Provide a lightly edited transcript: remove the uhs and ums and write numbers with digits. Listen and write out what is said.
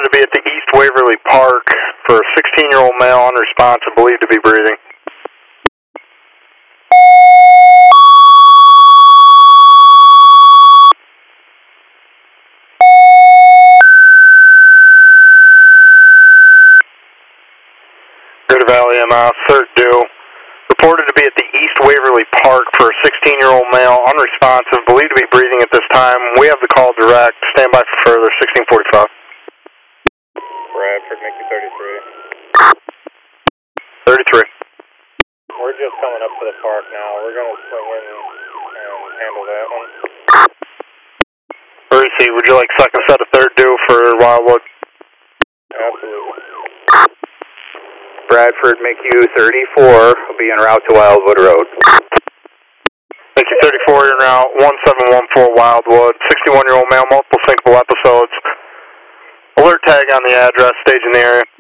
to be at the East Waverly Park for a 16-year-old male unresponsive, believed to be breathing. Greater Valley MF, third due. Reported to be at the East Waverly Park for a 16-year-old male unresponsive, believed to be breathing at this time. We have the call direct. Stand by for further, 1645. Bradford, make you 33. 33. We're just coming up to the park now. We're going to swing in and handle that one. Brucey, would you like second set of third due for Wildwood? Absolutely. Bradford, make you 34. Will be en route to Wildwood Road. Thank you, 34. You're now 1714 Wildwood. 61-year-old male, multiple syncopal episodes. Alert tag on the address, stage in the area.